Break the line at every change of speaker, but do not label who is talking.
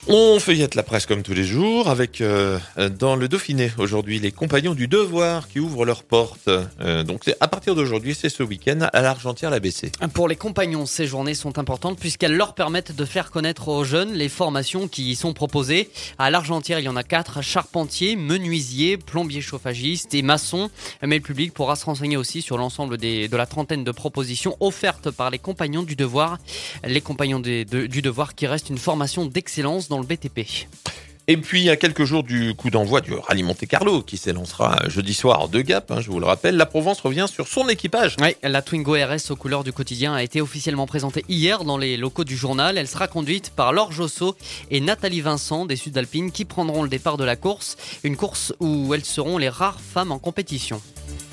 On feuillette la presse comme tous les jours avec dans le Dauphiné aujourd'hui les compagnons du devoir qui ouvrent leurs portes. Donc c'est à partir d'aujourd'hui, c'est ce week-end à l'Argentière-l'ABC.
Pour les compagnons, ces journées sont importantes puisqu'elles leur permettent de faire connaître aux jeunes les formations qui y sont proposées. À l'Argentière, il y en a 4, charpentiers, menuisiers, plombiers chauffagistes et maçons. Mais le public pourra se renseigner aussi sur l'ensemble de la trentaine de propositions offertes par les compagnons du devoir. Les compagnons du devoir qui restent une formation d'excellence dans le BTP.
Et puis, à quelques jours du coup d'envoi du Rallye Monte-Carlo qui s'élancera jeudi soir de Gap, je vous le rappelle, la Provence revient sur son équipage.
Oui, la Twingo RS aux couleurs du quotidien a été officiellement présentée hier dans les locaux du journal. Elle sera conduite par Laure Josso et Nathalie Vincent des Sudalpines qui prendront le départ de la course. Une course où elles seront les rares femmes en compétition.